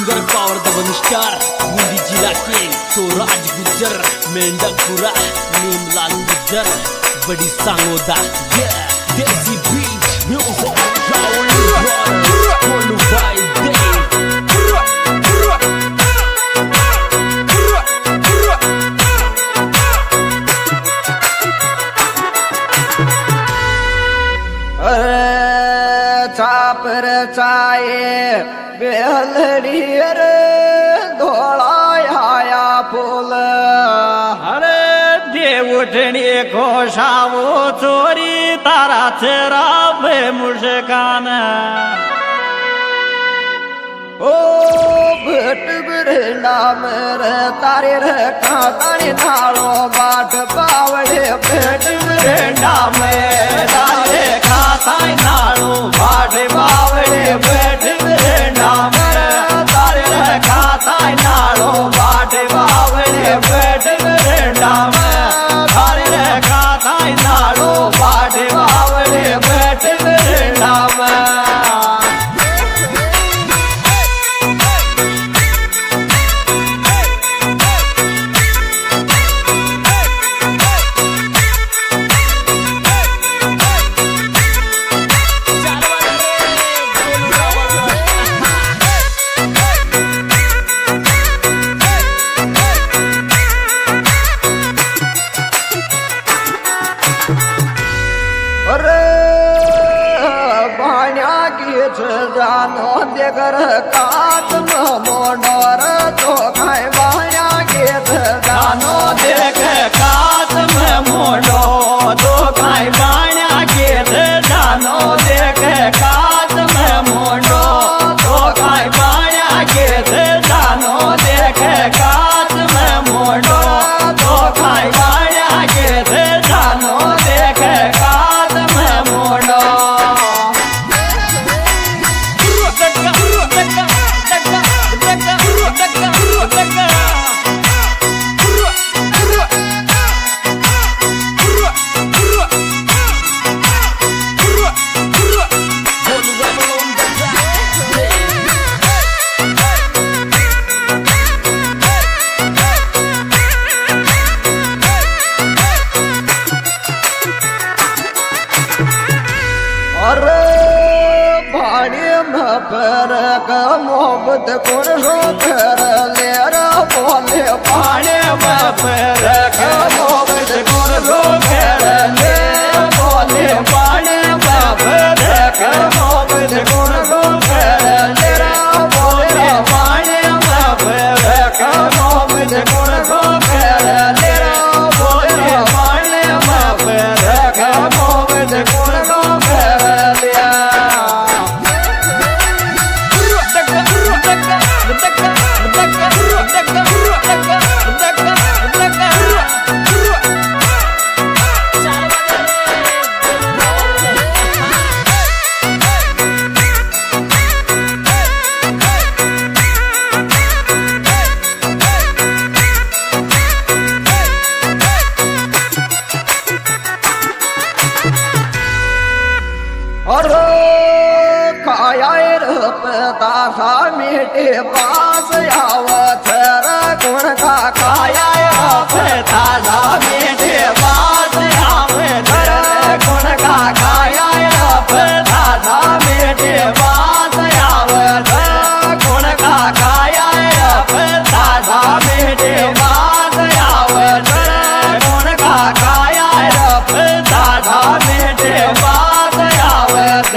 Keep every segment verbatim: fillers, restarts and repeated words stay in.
Singer Pawar the one star Bundi जिला के तो राज गुजर मेंढकपुरा नीमलाल गुजर बड़ी सांगोदा देसी बीट म्यूजिक राहुल भाई दे चापर चाये बेलड़ी रे धोलाया फूल हरे देवठणी घोषावो चोरी तारा चेरा बे मुस्कान ओ भट बरे नाम रे तारे रे खातानी नालो बाट पावड़े भट बरे नाम तारे खाताई नालो बाट पावड़े भट बरे नाम तारे रे खाताई नालो बाट पावड़े भट बरे नाम तारे रे खाताई नालो बाट पावड़े भट बरे नाम जानो देगर कात मोडोर तो खाए बाया गेत जानो देख कात में मोडो तो खाए बाया गेत जानो देख कात में मोडो तो खाए बाया गेत जानो देख कात में मोडो तो खाए बाया गेत जानो देख कात में मोडो पर मोहब्बत कुण रो कर ले रा बोले पाने पर मोहब्बत कुण रो कर ले बोले पाने पर मोहब्बत कुण रो कर ले रा बोले पाने पर मोहब्बत कुण रो कर ले रा बोले पाने पर मोहब्बत कुण रो कर लिया और काया पता मेटे पास आवत गुण का काया पता मेटे पास आवत गुण का काया पता मेटे पास आवत गुण का काया पता मेटे पास आवत गुण का काया पता मेटे पास आवत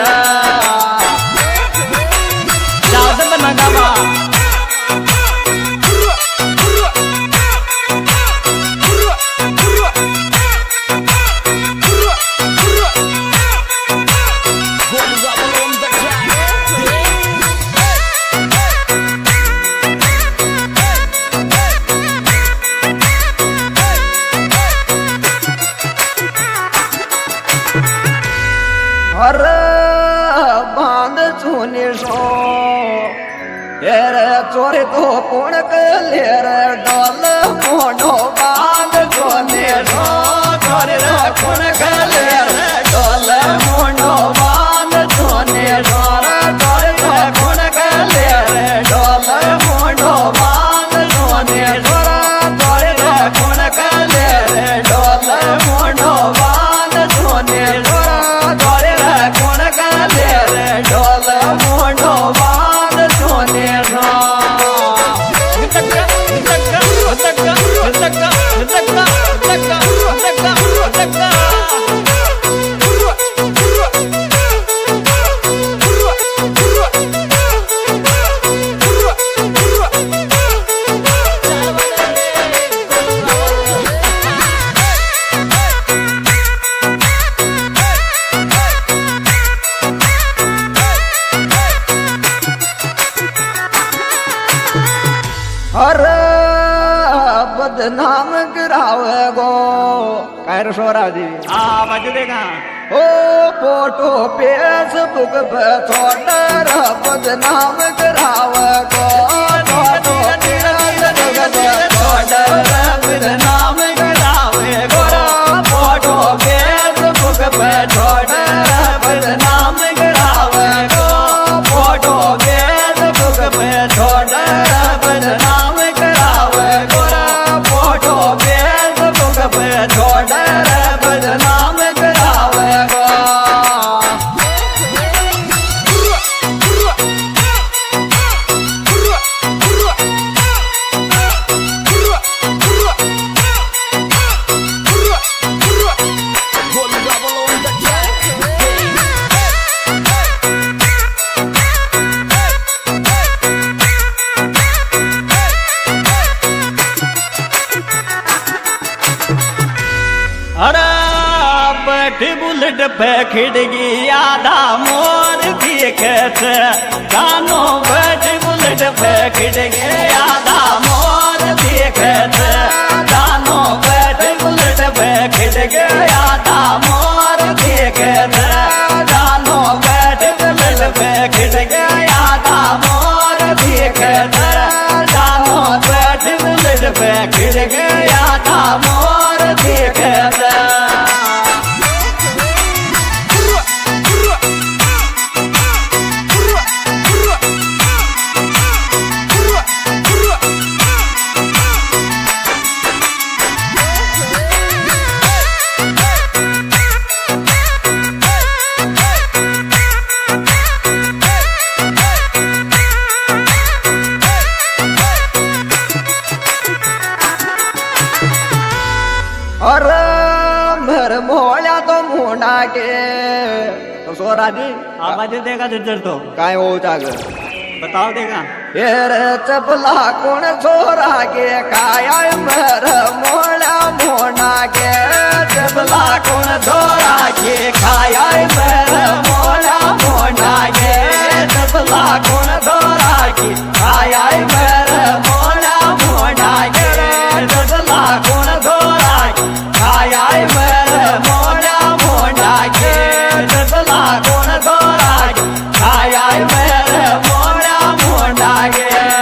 हर बांध चुनी सो तेरे चोरी तो कुण लेर डोल मोडो बांध चुनी सो चोरी कुण लेर डोल मोडो बांध चुनी सो चोरी कुण लेर डोल मोटो बांध सोने रो धक्का धक्का धक्का धक्का धक्का धक्का धक्का धक्का अरे बदनाम करावे गो कैर सोरा जी आ बज देगा ओ फोटो फेसबुक पे छोड़ बदनाम करावे गो फोटो फेसबुक पे छोड़ नाम करावे गोरा फोटो फेसबुक पे छोड़ बदनाम करावे गो फोटो फेसबुक पे छोड़ बदनाम करावे गोरा फोटो फेसबुक पे छोड़ बदनाम करावे गो Got the double on the track. अरे बैठी बुलेट पे खिड़की आधा मोर दिखत कानो बैठी बुलेट पे खिड़की आधा मोर दिखत कानो बैठी बुलेट पे खिड़की आधा मोर दिखत कानो बैठी बुलेट पे खिड़की आधा मोर दिखत कानो बैठी बुलेट पे खिड़की आधा मोर दिखत अरे मेरे मोहल्या तो मुंडा के तो सोरा जी आवाज देगा जिधर तो काय हो जाग बताओ देगा रे चपला कोण छोरा के काया मेरे मोहल्या मोंडा के चपला कौन धोरा के खाया मेरे मोला मोना के चपला कौन धोरा के खाया मेरे मोला मोना के चपला कौन धोरा के खाया मेरे मोला मोना के चपला कौन धोरा के खाया मेरे मोला मोना के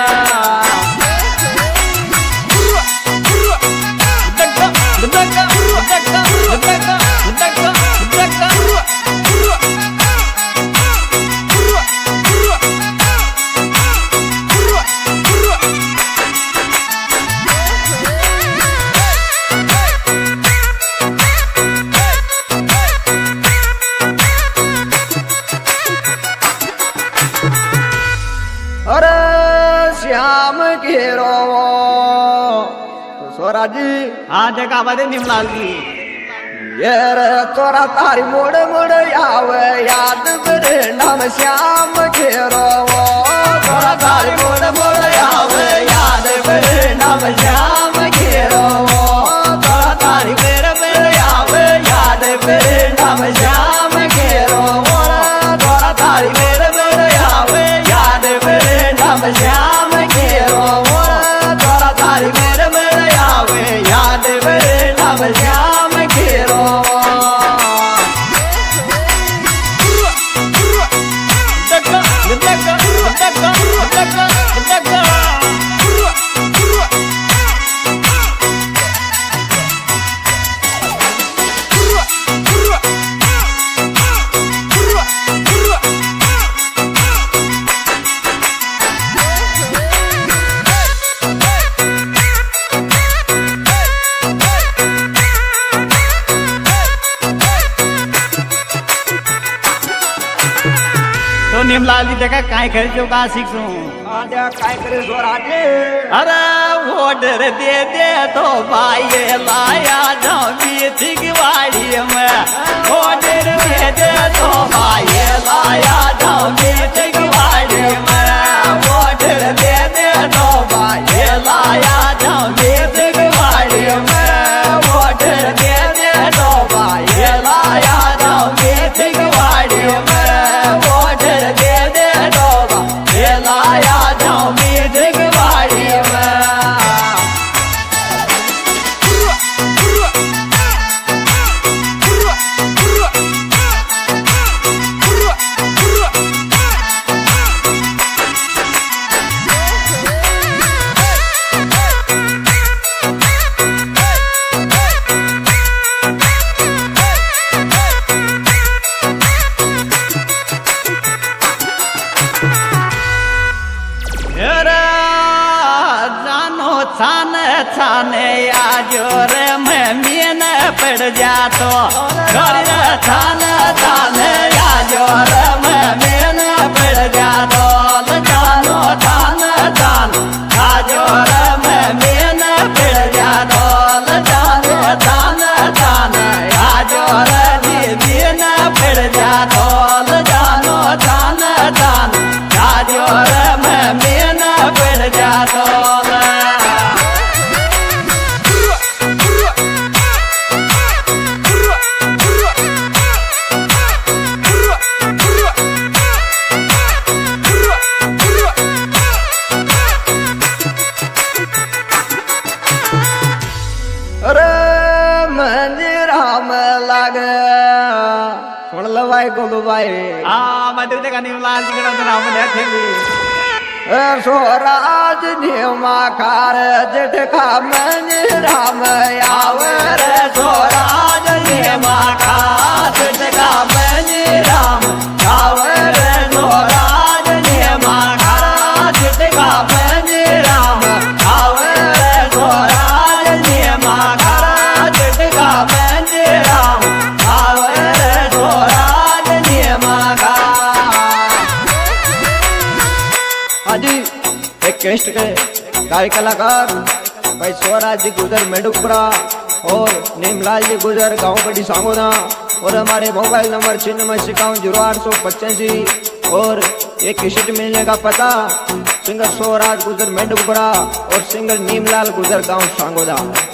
अरे श्याम घेरो तो सोरा जी हाँ देखा बदे निमलाल जी ये रे तोरा तारी मोड़ मोड़ आवे याद मेरे नाम श्याम घेरो तोरा तारी मोड़ मोड़ आवे याद मेरे नाम श्याम घेरो तोरा तारी मेरे मेरे आवे याद मेरे नाम श्याम घेरो तोरा तारी मेरे मेरे आवे याद मेरे नाम श्याम घेरो तोरा तारी मेरे मेरे आवे याद मेरे नाम श्याम घेरो नीमलाल जी देखा काय करे जो का सीखू आजा काय करे स्वराजे अरे ऑर्डर दे दे तो भाई लाया जाऊं बीती की वाड़ी में ऑर्डर दे दे तो भाई लाया जाऊं बीती की वाड़ी में ऑर्डर दे दे तो भाई लाया जाऊं बीती की वाड़ी में ऑर्डर दे दे तो भाई लाया जाऊं बीती की वाड़ी में ऑर्डर दे दे तो भाई लाया जाऊं बीती की वाड़ी में छाने छाने आजो रे मैं मीन पड़ जातो घर छाने छाने आजो रे मैं मीन पड़ जातो जानो छाने छान आजो रे मैं मीन पड़ जातो जानो छाने छान आजो रे मीन पड़ जातो जानो छाने छान आजो रे मैं मीन पड़ जातो अरे मंदिरा में लागे सुन लो भाई गोलू भाई हाँ मैं तुझे का नीमलाल जी का नाम ले थे भी स्वराज नियमा कार जेठ खा मंदिरा में आवे रे स्वराज नियमा खा जेठ खा मंदिरा में आवे रे स्वराज नियमा खा जेठ खा मंदिरा में आवे रे स्वराज नियमा खा जेठ खा मंदिरा में आवे रे स्वराज नियमा खा हाजी एक केस्ट के गाय कलाकार भाई स्वराज जी गुजर मेडुपुरा और नीमलाल जी गुजर गांव बड़ी सांगोना और हमारे मोबाइल नंबर छिन्नमय इक्यावन जीरो आठ सौ पचासी और एक कैसेट मिलने का पता सिंगर स्वराज गुजर मेडुपुरा और सिंगर नीमलाल गुजर गांव सांगोदा।